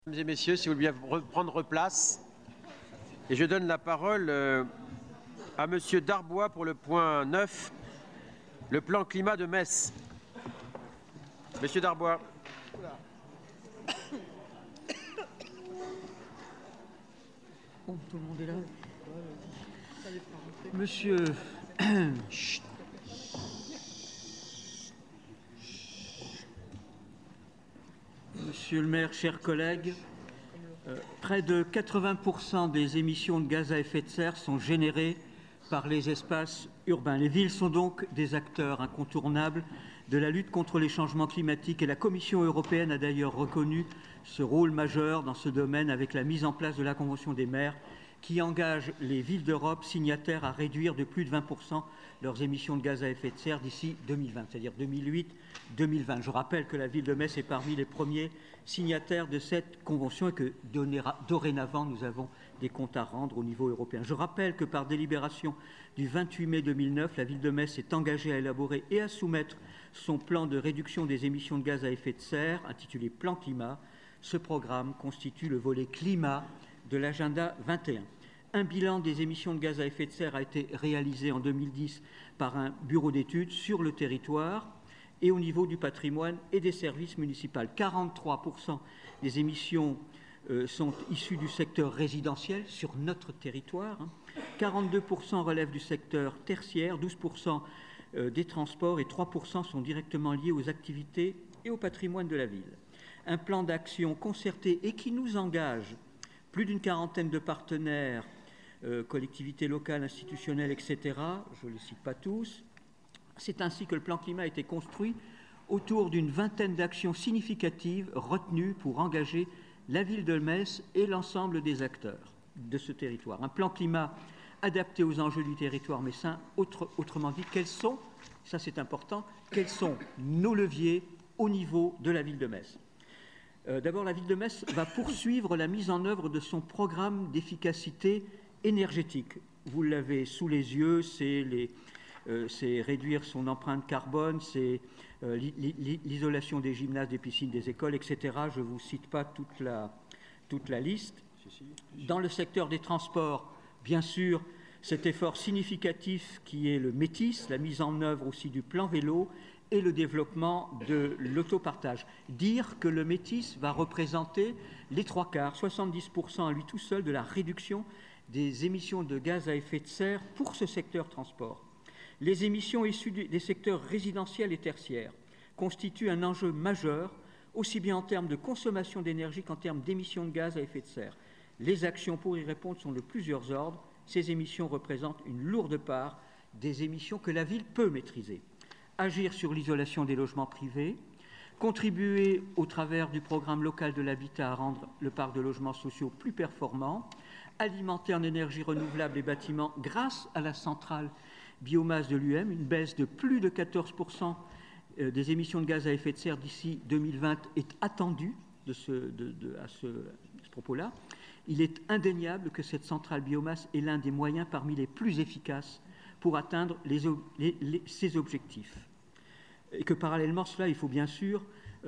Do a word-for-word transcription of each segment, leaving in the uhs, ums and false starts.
Mesdames et messieurs, si vous voulez bien reprendre place. Et je donne la parole euh, à Monsieur Darbois pour le point neuf, le plan climat de Metz. Monsieur Darbois. Bon, tout le monde est là. Monsieur... Monsieur le maire, chers collègues, euh, près de quatre-vingts pour cent des émissions de gaz à effet de serre sont générées par les espaces urbains. Les villes sont donc des acteurs incontournables de la lutte contre les changements climatiques et la Commission européenne a d'ailleurs reconnu ce rôle majeur dans ce domaine avec la mise en place de la Convention des maires qui engage les villes d'Europe signataires à réduire de plus de vingt pour cent leurs émissions de gaz à effet de serre d'ici deux mille vingt, c'est-à-dire deux mille huit deux mille vingt. Je rappelle que la ville de Metz est parmi les premiers signataires de cette convention et que dorénavant nous avons des comptes à rendre au niveau européen. Je rappelle que par délibération du vingt-huit mai deux mille neuf, la ville de Metz s'est engagée à élaborer et à soumettre son plan de réduction des émissions de gaz à effet de serre, intitulé Plan Climat. Ce programme constitue le volet climat de l'agenda vingt et un. Un bilan des émissions de gaz à effet de serre a été réalisé en deux mille dix par un bureau d'études sur le territoire et au niveau du patrimoine et des services municipaux. quarante-trois pour cent des émissions euh, sont issues du secteur résidentiel sur notre territoire. Hein. quarante-deux pour cent relèvent du secteur tertiaire, douze pour cent euh, des transports et trois pour cent sont directement liés aux activités et au patrimoine de la ville. Un plan d'action concerté et qui nous engage plus d'une quarantaine de partenaires, euh, collectivités locales, institutionnelles, et cetera. Je ne les cite pas tous. C'est ainsi que le plan climat a été construit autour d'une vingtaine d'actions significatives retenues pour engager la ville de Metz et l'ensemble des acteurs de ce territoire. Un plan climat adapté aux enjeux du territoire messin. Autre, autrement dit, quels sont, ça c'est important, quels sont nos leviers au niveau de la ville de Metz. Euh, D'abord, la ville de Metz va poursuivre la mise en œuvre de son programme d'efficacité énergétique. Vous l'avez sous les yeux, c'est euh, réduire son empreinte carbone, c'est euh, l'isolation des gymnases, des piscines, des écoles, et cetera. Je ne vous cite pas toute la, toute la liste. Dans le secteur des transports, bien sûr, cet effort significatif qui est le Métis, la mise en œuvre aussi du plan vélo, et le développement de l'autopartage. Dire que le Métis va représenter les trois quarts, soixante-dix pour cent à lui tout seul, de la réduction des émissions de gaz à effet de serre pour ce secteur transport. Les émissions issues des secteurs résidentiels et tertiaires constituent un enjeu majeur, aussi bien en termes de consommation d'énergie qu'en termes d'émissions de gaz à effet de serre. Les actions pour y répondre sont de plusieurs ordres. Ces émissions représentent une lourde part des émissions que la ville peut maîtriser. Agir sur l'isolation des logements privés, contribuer au travers du programme local de l'habitat à rendre le parc de logements sociaux plus performant, alimenter en énergie renouvelable les bâtiments grâce à la centrale biomasse de l'U M, une baisse de plus de quatorze pour cent des émissions de gaz à effet de serre d'ici deux mille vingt est attendue de ce, de, de, à ce, ce propos-là. Il est indéniable que cette centrale biomasse est l'un des moyens parmi les plus efficaces pour atteindre les, les, les, ces objectifs. Et que parallèlement à cela, il faut bien sûr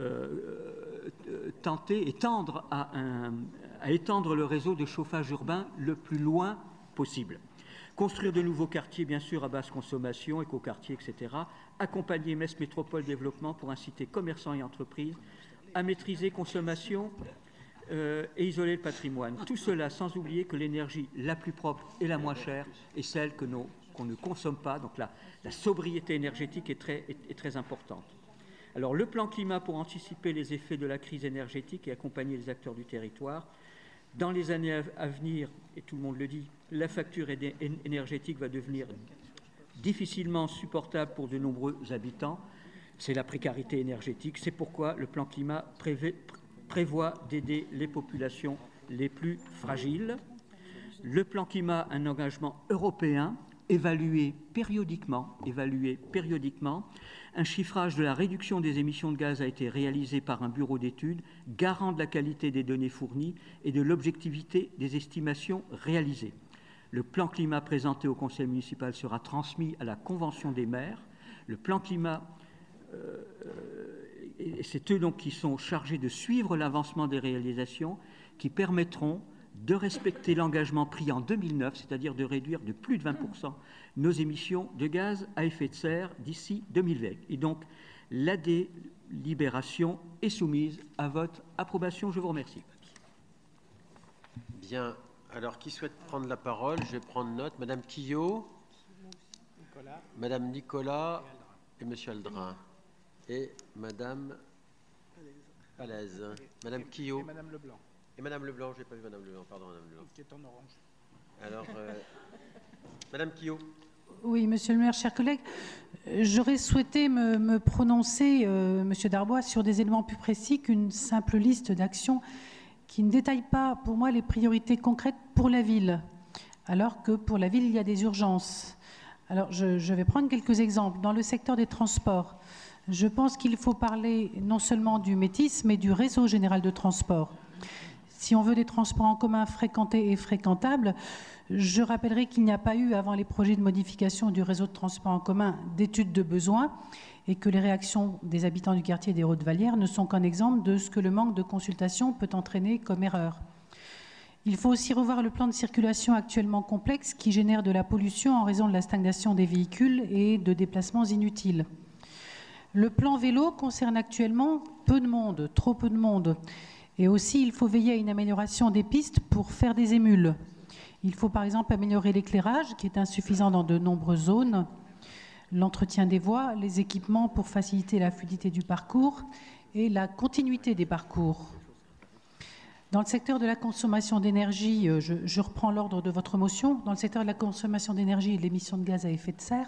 euh, euh, tenter et tendre à, un, à étendre le réseau de chauffage urbain le plus loin possible. Construire de nouveaux quartiers, bien sûr, à basse consommation, écoquartiers, et cetera. Accompagner Metz Métropole Développement pour inciter commerçants et entreprises à maîtriser consommation euh, et isoler le patrimoine. Tout cela sans oublier que l'énergie la plus propre et la moins chère est celle que nos qu'on ne consomme pas, donc la, la sobriété énergétique est très, est, est très importante. Alors le plan climat pour anticiper les effets de la crise énergétique et accompagner les acteurs du territoire. Dans les années à venir, et tout le monde le dit, la facture énergétique va devenir difficilement supportable pour de nombreux habitants. C'est la précarité énergétique. C'est pourquoi le plan climat prévé, prévoit d'aider les populations les plus fragiles. Le plan climat, un engagement européen, évaluer périodiquement, évaluer périodiquement. Un chiffrage de la réduction des émissions de gaz a été réalisé par un bureau d'études, garant de la qualité des données fournies et de l'objectivité des estimations réalisées. Le plan climat présenté au conseil municipal sera transmis à la convention des maires. Le plan climat euh, et c'est eux donc qui sont chargés de suivre l'avancement des réalisations qui permettront de respecter l'engagement pris en deux mille neuf, c'est-à-dire de réduire de plus de vingt pour cent nos émissions de gaz à effet de serre d'ici deux mille vingt. Et donc, la délibération est soumise à votre approbation. Je vous remercie. Bien. Alors, qui souhaite prendre la parole? Je vais prendre note. Madame Quillot, Nicolas. Madame Nicolas et Monsieur Aldrin. Et Madame Alaise. Madame Quillot. Et Madame Leblanc. Et Madame Leblanc, je n'ai pas vu Madame Leblanc, pardon Madame Leblanc. Qui est en orange. Alors, euh, Madame Quillot. Oui, Monsieur le maire, chers collègues, j'aurais souhaité me, me prononcer, euh, Monsieur Darbois, sur des éléments plus précis qu'une simple liste d'actions qui ne détaille pas, pour moi, les priorités concrètes pour la ville, alors que pour la ville, il y a des urgences. Alors, je, je vais prendre quelques exemples. Dans le secteur des transports, je pense qu'il faut parler non seulement du Métis, mais du réseau général de transport. Si on veut des transports en commun fréquentés et fréquentables, je rappellerai qu'il n'y a pas eu, avant les projets de modification du réseau de transport en commun, d'études de besoins et que les réactions des habitants du quartier des Hautes-Vallières ne sont qu'un exemple de ce que le manque de consultation peut entraîner comme erreur. Il faut aussi revoir le plan de circulation actuellement complexe qui génère de la pollution en raison de la stagnation des véhicules et de déplacements inutiles. Le plan vélo concerne actuellement peu de monde, trop peu de monde. Et aussi, il faut veiller à une amélioration des pistes pour faire des émules. Il faut par exemple améliorer l'éclairage, qui est insuffisant dans de nombreuses zones, l'entretien des voies, les équipements pour faciliter la fluidité du parcours et la continuité des parcours. Dans le secteur de la consommation d'énergie, je, je reprends l'ordre de votre motion, dans le secteur de la consommation d'énergie et de l'émission de gaz à effet de serre,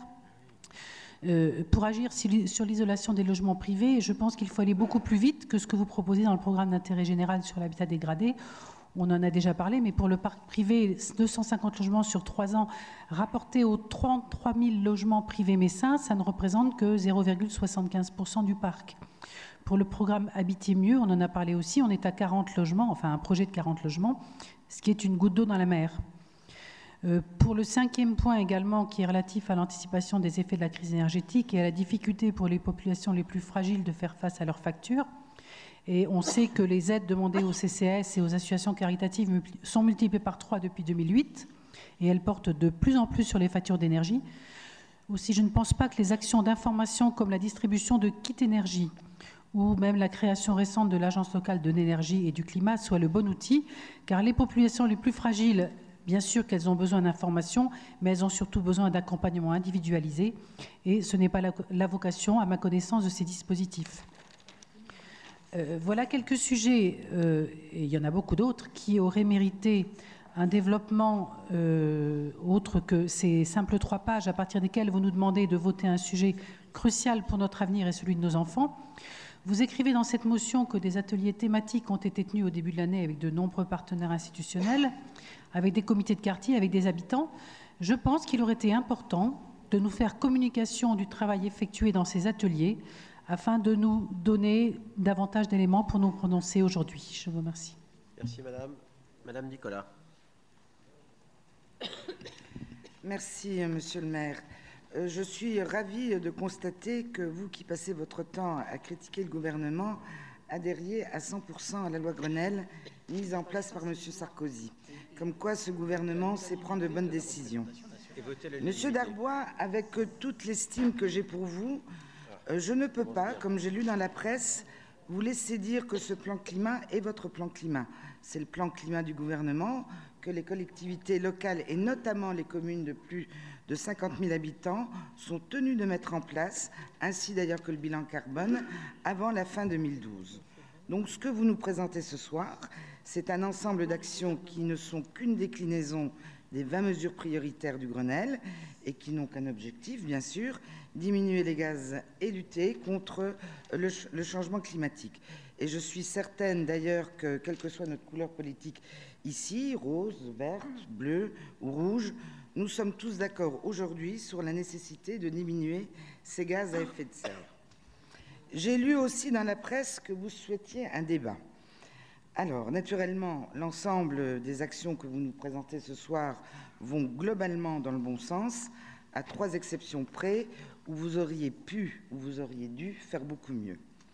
Euh, pour agir sur l'isolation des logements privés, je pense qu'il faut aller beaucoup plus vite que ce que vous proposez dans le programme d'intérêt général sur l'habitat dégradé. On en a déjà parlé, mais pour le parc privé, deux cent cinquante logements sur trois ans, rapportés aux trente-trois mille logements privés messins, ça ne représente que zéro virgule soixante-quinze pour cent du parc. Pour le programme Habiter mieux, on en a parlé aussi, on est à quarante logements, enfin un projet de quarante logements, ce qui est une goutte d'eau dans la mer. Pour le cinquième point également, qui est relatif à l'anticipation des effets de la crise énergétique et à la difficulté pour les populations les plus fragiles de faire face à leurs factures, et on sait que les aides demandées aux C C S et aux associations caritatives sont multipliées par trois depuis deux mille huit, et elles portent de plus en plus sur les factures d'énergie. Aussi, je ne pense pas que les actions d'information comme la distribution de kits énergie ou même la création récente de l'Agence locale de l'énergie et du climat soient le bon outil, car les populations les plus fragiles, bien sûr qu'elles ont besoin d'informations, mais elles ont surtout besoin d'accompagnement individualisé. Et ce n'est pas la, la vocation, à ma connaissance, de ces dispositifs. Euh, voilà quelques sujets, euh, et il y en a beaucoup d'autres, qui auraient mérité un développement euh, autre que ces simples trois pages à partir desquelles vous nous demandez de voter un sujet crucial pour notre avenir et celui de nos enfants. Vous écrivez dans cette motion que des ateliers thématiques ont été tenus au début de l'année avec de nombreux partenaires institutionnels, avec des comités de quartier, avec des habitants. Je pense qu'il aurait été important de nous faire communication du travail effectué dans ces ateliers afin de nous donner davantage d'éléments pour nous prononcer aujourd'hui. Je vous remercie. Merci Madame. Madame Nicolas. Merci Monsieur le maire. Je suis ravie de constater que vous qui passez votre temps à critiquer le gouvernement adhériez à cent pour cent à la loi Grenelle mise en place par Monsieur Sarkozy. Comme quoi ce gouvernement sait prendre de bonnes décisions. Monsieur Darbois, avec toute l'estime que j'ai pour vous, je ne peux pas, comme j'ai lu dans la presse, vous laisser dire que ce plan climat est votre plan climat. C'est le plan climat du gouvernement que les collectivités locales et notamment les communes de plus de cinquante mille habitants sont tenues de mettre en place, ainsi d'ailleurs que le bilan carbone, avant la fin deux mille douze. Donc ce que vous nous présentez ce soir, c'est un ensemble d'actions qui ne sont qu'une déclinaison des vingt mesures prioritaires du Grenelle et qui n'ont qu'un objectif, bien sûr, diminuer les gaz et lutter contre le, le changement climatique. Et je suis certaine d'ailleurs que, quelle que soit notre couleur politique ici, rose, verte, bleue ou rouge, nous sommes tous d'accord aujourd'hui sur la nécessité de diminuer ces gaz à effet de serre. J'ai lu aussi dans la presse que vous souhaitiez un débat. Alors, naturellement, l'ensemble des actions que vous nous présentez ce soir vont globalement dans le bon sens, à trois exceptions près où vous auriez pu ou vous auriez dû faire beaucoup mieux.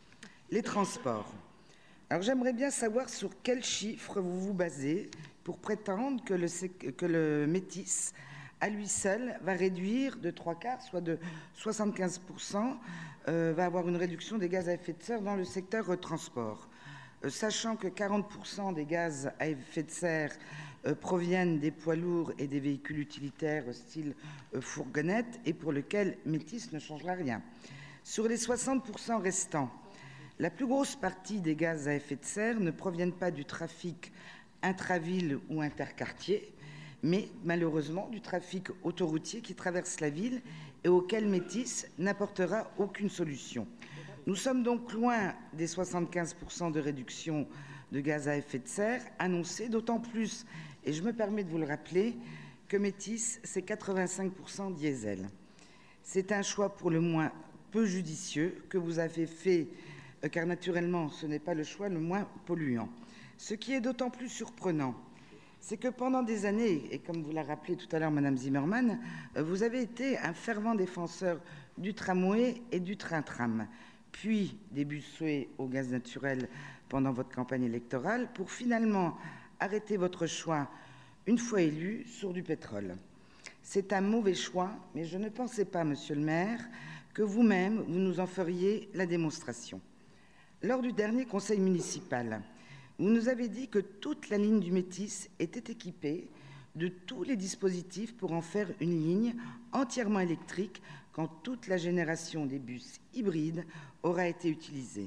Les transports. Alors j'aimerais bien savoir sur quels chiffres vous vous basez pour prétendre que le, que le métis, à lui seul, va réduire de trois quarts, soit de soixante-quinze pour cent, euh, va avoir une réduction des gaz à effet de serre dans le secteur euh, transport. Euh, sachant que quarante pour cent des gaz à effet de serre euh, proviennent des poids lourds et des véhicules utilitaires style euh, fourgonnette et pour lequel métis ne changera rien. Sur les soixante pour cent restants, la plus grosse partie des gaz à effet de serre ne proviennent pas du trafic intraville ou interquartier, mais malheureusement du trafic autoroutier qui traverse la ville et auquel métis n'apportera aucune solution. Nous sommes donc loin des soixante-quinze pour cent de réduction de gaz à effet de serre annoncés, d'autant plus, et je me permets de vous le rappeler, que métis, c'est quatre-vingt-cinq pour cent diesel. C'est un choix pour le moins peu judicieux que vous avez fait, car naturellement, ce n'est pas le choix le moins polluant. Ce qui est d'autant plus surprenant, c'est que pendant des années, et comme vous l'a rappelé tout à l'heure Madame Zimmermann, vous avez été un fervent défenseur du tramway et du train-tram, puis des busway au gaz naturel pendant votre campagne électorale, pour finalement arrêter votre choix, une fois élu, sur du pétrole. C'est un mauvais choix, mais je ne pensais pas, Monsieur le maire, que vous-même, vous nous en feriez la démonstration. Lors du dernier conseil municipal, vous nous avez dit que toute la ligne du Métis était équipée de tous les dispositifs pour en faire une ligne entièrement électrique quand toute la génération des bus hybrides aura été utilisée.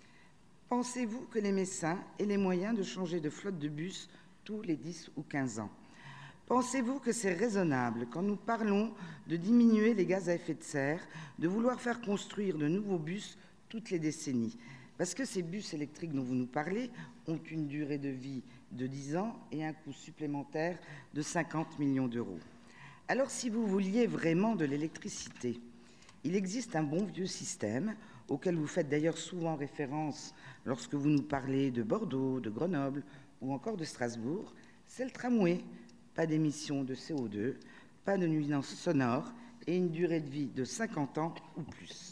Pensez-vous que les Messins aient les moyens de changer de flotte de bus tous les dix ou quinze ans? Pensez-vous que c'est raisonnable, quand nous parlons de diminuer les gaz à effet de serre, de vouloir faire construire de nouveaux bus toutes les décennies? Parce que ces bus électriques dont vous nous parlez ont une durée de vie de dix ans et un coût supplémentaire de cinquante millions d'euros. Alors, si vous vouliez vraiment de l'électricité, il existe un bon vieux système, auquel vous faites d'ailleurs souvent référence lorsque vous nous parlez de Bordeaux, de Grenoble ou encore de Strasbourg, c'est le tramway. Pas d'émissions de C O deux, pas de nuisances sonores et une durée de vie de cinquante ans ou plus.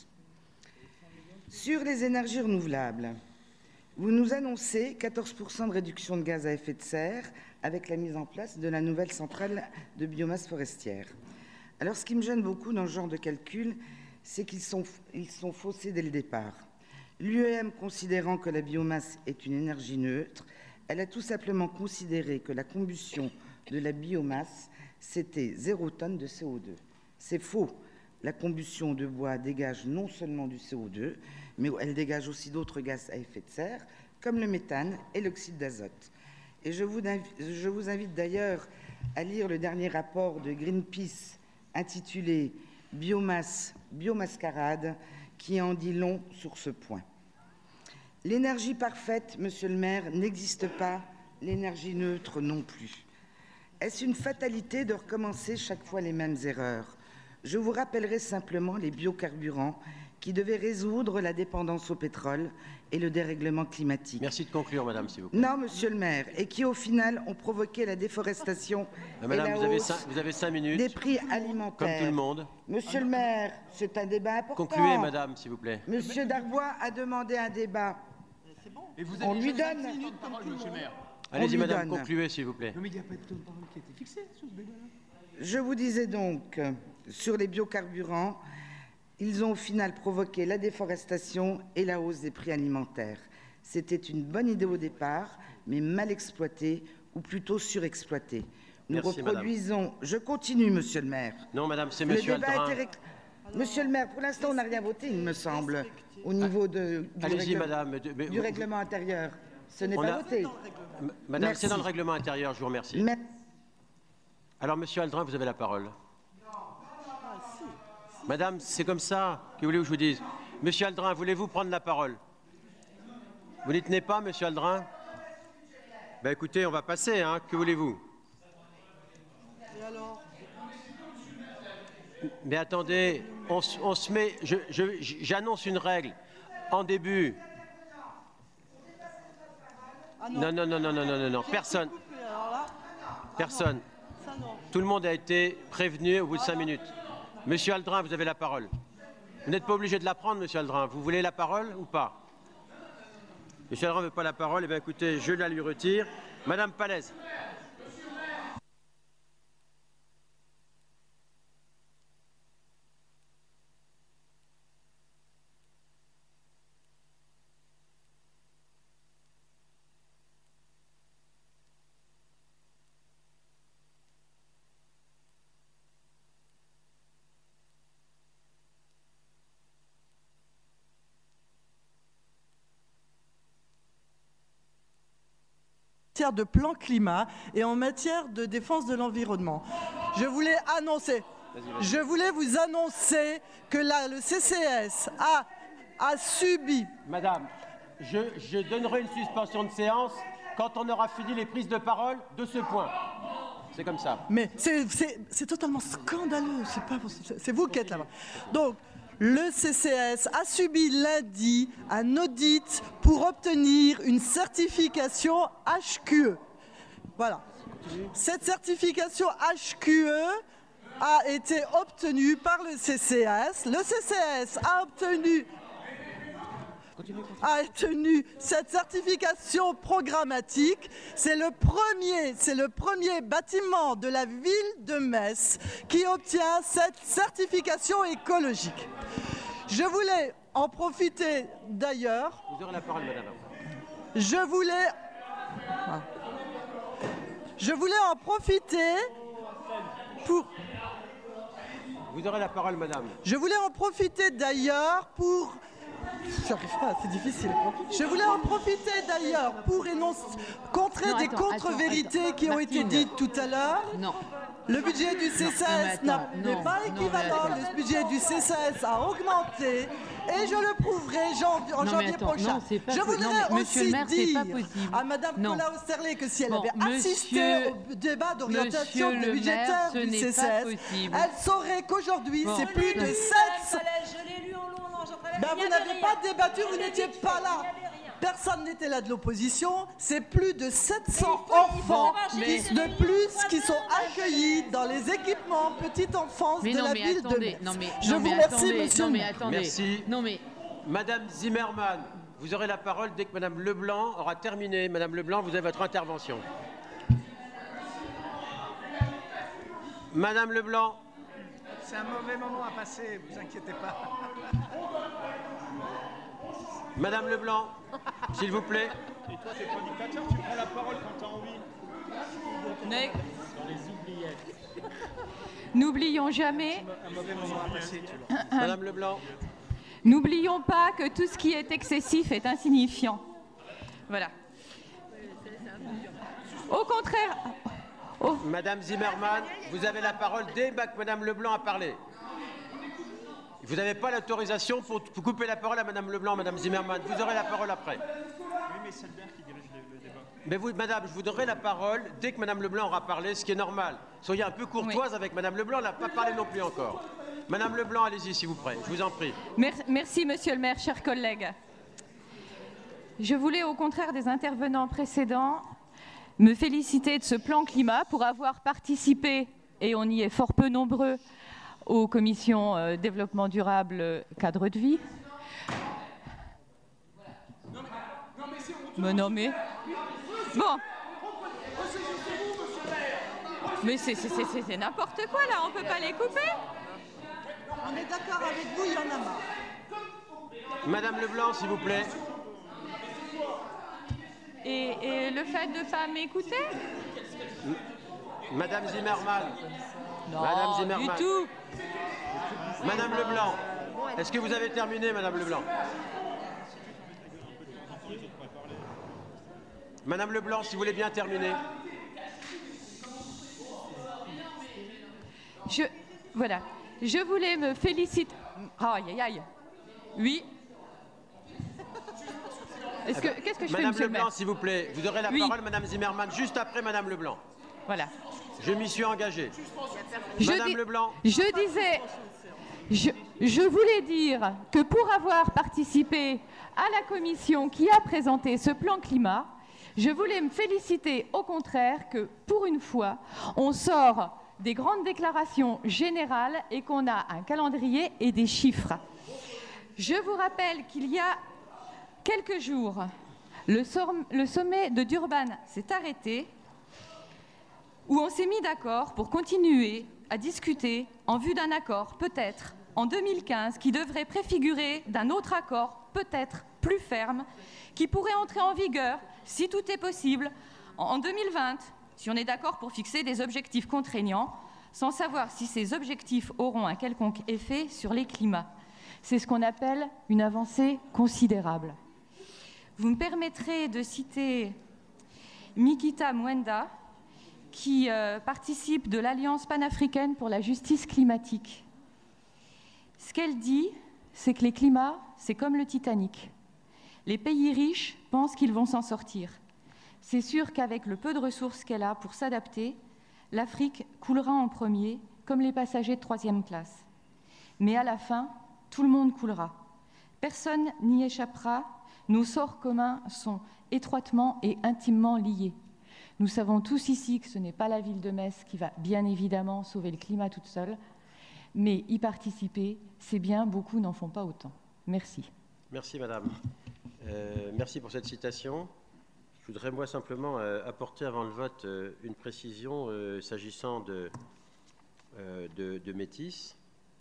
Sur les énergies renouvelables, vous nous annoncez quatorze pour cent de réduction de gaz à effet de serre avec la mise en place de la nouvelle centrale de biomasse forestière. Alors, ce qui me gêne beaucoup dans ce genre de calcul, c'est qu'ils sont, ils sont faussés dès le départ. L'U E M, considérant que la biomasse est une énergie neutre, elle a tout simplement considéré que la combustion de la biomasse, c'était zéro tonne de C O deux. C'est faux. La combustion de bois dégage non seulement du C O deux, mais elle dégage aussi d'autres gaz à effet de serre, comme le méthane et l'oxyde d'azote. Et je vous, je vous invite d'ailleurs à lire le dernier rapport de Greenpeace intitulé « Biomasse, biomascarade » qui en dit long sur ce point. L'énergie parfaite, Monsieur le maire, n'existe pas, l'énergie neutre non plus. Est-ce une fatalité de recommencer chaque fois les mêmes erreurs? Je vous rappellerai simplement les biocarburants qui devaient résoudre la dépendance au pétrole et le dérèglement climatique. Merci de conclure, madame, s'il vous plaît. Non, monsieur le maire, et qui au final ont provoqué la déforestation madame, et la vous, hausse avez cinq, vous avez cinq minutes. Des prix alimentaires. Comme tout le monde. Monsieur le maire, c'est un débat important. Concluez, madame, s'il vous plaît. Monsieur Darbois a demandé un débat. C'est bon. Et vous On lui donne. minutes comme tout le monde. Allez-y, madame, donne. Concluez, s'il vous plaît. Non, mais il n'y a pas de temps de parole qui a été fixé sur ce débat-là. Je vous disais donc, sur les biocarburants, ils ont au final provoqué la déforestation et la hausse des prix alimentaires. C'était une bonne idée au départ, mais mal exploitée, ou plutôt surexploitée. Nous Merci, reproduisons... madame. Je continue, monsieur le maire. Non, madame, c'est monsieur Aldrin. Ré... Monsieur le maire, pour l'instant, on n'a rien voté, il me semble, au niveau de, du, Allez-y, règle... madame. Mais du vous... règlement intérieur. Ce n'est pas a... voté. Madame, c'est dans le règlement intérieur, je vous remercie. Merci. Alors, monsieur Aldrin, vous avez la parole. Madame, c'est comme ça. Que voulez-vous que je vous dise? Monsieur Aldrin, voulez-vous prendre la parole? Vous n'y tenez pas, monsieur Aldrin? Ben écoutez, on va passer, hein. Que voulez-vous? Et alors? Mais attendez, on, on se met... Je, je, j'annonce une règle. En début... Ah non. non, non, non, non, non, non, non, non. Personne. Là, Personne. ah non. Tout le monde a été prévenu au bout de cinq minutes. Monsieur Aldrin, vous avez la parole. Vous n'êtes pas obligé de la prendre, monsieur Aldrin. Vous voulez la parole ou pas? M. Alran ne veut pas la parole. Eh bien, écoutez, je la lui retire. Madame Palaise. de plan climat et en matière de défense de l'environnement. Je voulais annoncer, je voulais vous annoncer que là, le C C S a, a subi... Madame, je, je donnerai une suspension de séance quand on aura fini les prises de parole de ce point. C'est comme ça. Mais c'est totalement scandaleux, c'est pas c'est vous qui êtes là-bas. Donc, le C C S a subi lundi un audit pour obtenir une certification H Q E. Voilà. Cette certification H Q E a été obtenue par le C C S. Le C C S a obtenu, a obtenu cette certification programmatique. C'est le premier, c'est le premier bâtiment de la ville de Metz qui obtient cette certification écologique. Je voulais en profiter d'ailleurs. Vous aurez la parole, madame. Je voulais. Je voulais en profiter pour. Vous aurez la parole, madame. Je voulais en profiter d'ailleurs pour. J'arrive pas, c'est difficile. Je voulais en profiter d'ailleurs pour énoncer, contrer non, des attends, contre-vérités attends, attends. qui ont Martine. été dites tout à l'heure. Non. Le budget du C C S n'est pas équivalent. Le budget du C C S a augmenté et je le prouverai janvier, en non, janvier attends, prochain. Non, pas je voudrais non, aussi monsieur le maire, dire pas à Madame Paula Osterley que si elle bon, avait monsieur, assisté au débat d'orientation budgétaire du C C S, elle saurait qu'aujourd'hui bon. c'est plus de sept. Je l'ai lu en long, en large. Ben, vous n'avez pas débattu, vous n'étiez pas là. Personne n'était là de l'opposition. C'est plus de sept cents enfants qui, de plus qui sont accueillis dans les équipements petite enfance mais de non, la mais ville attendez, de Metz. non, mais, Je non, vous mais remercie, attendez, monsieur. Non, mais attendez. Merci. Non, mais... Madame Zimmermann, vous aurez la parole dès que Madame Leblanc aura terminé. Madame Leblanc, vous avez votre intervention. Madame Leblanc. C'est un mauvais moment à passer, vous inquiétez pas. Madame Leblanc, s'il vous plaît. Et toi, t'es pas dictateur, tu prends la parole quand t'as envie. Mais... Dans les oubliettes. N'oublions jamais... Un mauvais moment à passer, tu vois. Madame Leblanc. N'oublions pas que tout ce qui est excessif est insignifiant. Voilà. Au contraire... Oh. Madame Zimmermann, vous avez la parole dès que Madame Leblanc a parlé. Vous n'avez pas l'autorisation pour couper la parole à Madame Leblanc, Madame Zimmermann. Vous aurez la parole après. Oui, mais c'est le maire qui dirige le, le débat. Mais vous, Madame, je vous donnerai la parole dès que Madame Leblanc aura parlé, ce qui est normal. Soyez un peu courtoise oui. avec Madame Leblanc, elle n'a pas parlé non plus encore. Madame Leblanc, allez-y, s'il vous plaît, je vous en prie. Merci, merci, Monsieur le maire, chers collègues. Je voulais, au contraire des intervenants précédents, me féliciter de ce plan climat pour avoir participé, et on y est fort peu nombreux, aux commissions euh, développement durable, euh, cadre de vie. Mais non, mais... Bon. Mais c'est n'importe quoi, là, on ne peut pas les couper. On est d'accord avec vous, il y en a marre. Madame Leblanc, s'il vous plaît. Et, et le fait de ne pas m'écouter? Madame Zimmermann. Non, Madame Zimmermann. du tout. Madame Leblanc. Est-ce que vous avez terminé, Madame Leblanc? Madame Leblanc, si vous voulez bien terminer. Je, voilà. Je voulais me féliciter... Aïe, aïe, aïe. Oui. Qu'est-ce que, qu'est-ce que je Madame fais, Leblanc, s'il vous plaît, vous aurez la oui. parole, Madame Zimmermann, juste après Madame Leblanc. Voilà. Je m'y suis engagé. Je Madame dis, Leblanc. Je disais... Je, je voulais dire que pour avoir participé à la commission qui a présenté ce plan climat, je voulais me féliciter au contraire que, pour une fois, on sort des grandes déclarations générales et qu'on a un calendrier et des chiffres. Je vous rappelle qu'il y a quelques jours, Le, som- le sommet de Durban s'est arrêté, où on s'est mis d'accord pour continuer à discuter en vue d'un accord, peut-être, en deux mille quinze, qui devrait préfigurer d'un autre accord, peut-être plus ferme, qui pourrait entrer en vigueur, si tout est possible, en deux mille vingt, si on est d'accord pour fixer des objectifs contraignants, sans savoir si ces objectifs auront un quelconque effet sur les climats. C'est ce qu'on appelle une avancée considérable. Vous me permettrez de citer Mikita Mwenda, qui euh, participe de l'Alliance panafricaine pour la justice climatique. Ce qu'elle dit, c'est que les climats, c'est comme le Titanic. Les pays riches pensent qu'ils vont s'en sortir. C'est sûr qu'avec le peu de ressources qu'elle a pour s'adapter, l'Afrique coulera en premier, comme les passagers de troisième classe. Mais à la fin, tout le monde coulera. Personne n'y échappera. Nos sorts communs sont étroitement et intimement liés. Nous savons tous ici que ce n'est pas la ville de Metz qui va bien évidemment sauver le climat toute seule, mais y participer, c'est bien, beaucoup n'en font pas autant. Merci. Merci, madame. Euh, merci pour cette citation. Je voudrais, moi, simplement euh, apporter avant le vote euh, une précision euh, s'agissant de, euh, de, de Métis.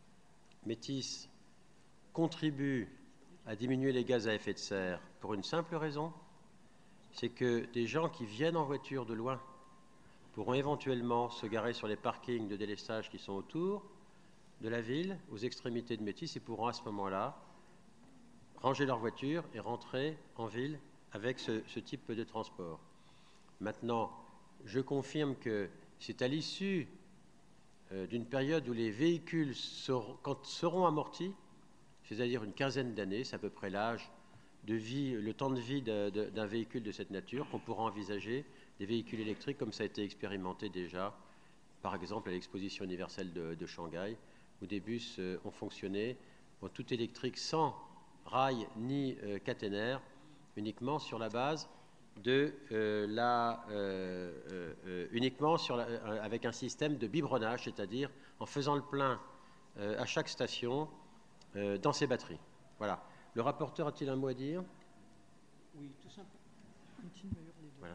Métis contribue à diminuer les gaz à effet de serre pour une simple raison, c'est que des gens qui viennent en voiture de loin pourront éventuellement se garer sur les parkings de délestage qui sont autour de la ville, aux extrémités de Métis, et pourront à ce moment-là ranger leur voiture et rentrer en ville avec ce, ce type de transport. Maintenant, je confirme que c'est à l'issue euh, d'une période où les véhicules seront, quand seront amortis, c'est-à-dire une quinzaine d'années, c'est à peu près l'âge de vie, le temps de vie de, de, d'un véhicule de cette nature, qu'on pourra envisager des véhicules électriques comme ça a été expérimenté déjà, par exemple à l'exposition universelle de, de Shanghai, où des bus euh, ont fonctionné, bon, tout électrique, sans rail ni euh, caténaire, uniquement sur la base de euh, la, euh, euh, uniquement sur la, euh, avec un système de biberonnage, c'est-à-dire en faisant le plein euh, à chaque station euh, dans ses batteries. Voilà. Le rapporteur a-t-il un mot à dire? Oui, tout simplement. Voilà.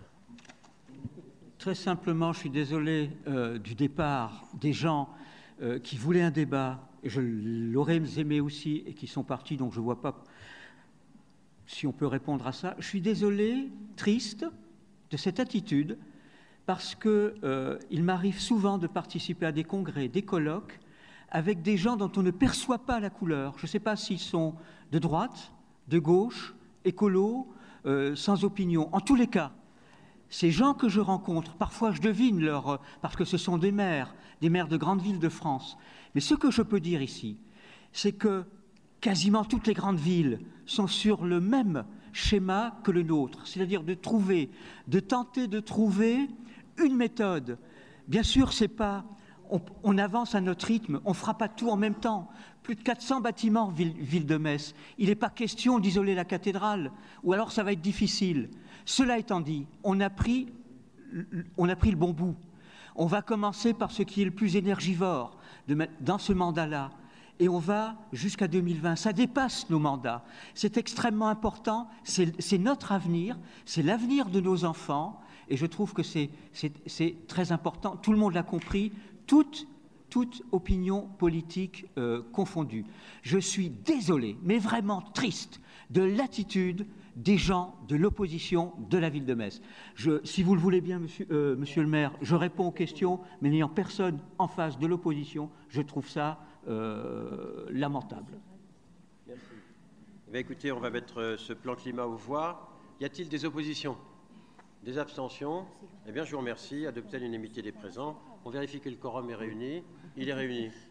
Très simplement, je suis désolé euh, du départ des gens euh, qui voulaient un débat, et je l'aurais aimé aussi, et qui sont partis, donc je ne vois pas si on peut répondre à ça. Je suis désolé, triste de cette attitude, parce qu'il euh, m'arrive souvent de participer à des congrès, des colloques, avec des gens dont on ne perçoit pas la couleur. Je ne sais pas s'ils sont de droite, de gauche, écolos, euh, sans opinion. En tous les cas, ces gens que je rencontre, parfois je devine leur... parce que ce sont des maires, des maires de grandes villes de France. Mais ce que je peux dire ici, c'est que quasiment toutes les grandes villes sont sur le même schéma que le nôtre, c'est-à-dire de trouver, de tenter de trouver une méthode. Bien sûr, c'est pas... On, on avance à notre rythme, on ne fera pas tout en même temps. Plus de quatre cents bâtiments, ville, ville de Metz. Il n'est pas question d'isoler la cathédrale, ou alors ça va être difficile. Cela étant dit, on a pris, on a pris le bon bout. On va commencer par ce qui est le plus énergivore de, dans ce mandat-là, et on va jusqu'à deux mille vingt. Ça dépasse nos mandats. C'est extrêmement important, c'est, c'est notre avenir, c'est l'avenir de nos enfants, et je trouve que c'est, c'est, c'est très important. Tout le monde l'a compris. Toute, toute opinion politique euh, confondue. Je suis désolé, mais vraiment triste, de l'attitude des gens de l'opposition de la ville de Metz. Je, si vous le voulez bien, monsieur, euh, monsieur le maire, je réponds aux questions, mais n'ayant personne en face de l'opposition, je trouve ça euh, lamentable. Merci. Eh bien, écoutez, on va mettre ce plan climat aux voix. Y a-t-il des oppositions? Des abstentions? Eh bien, je vous remercie. Adopté à l'unanimité des présents. On vérifie que le quorum est réuni. Il est réuni.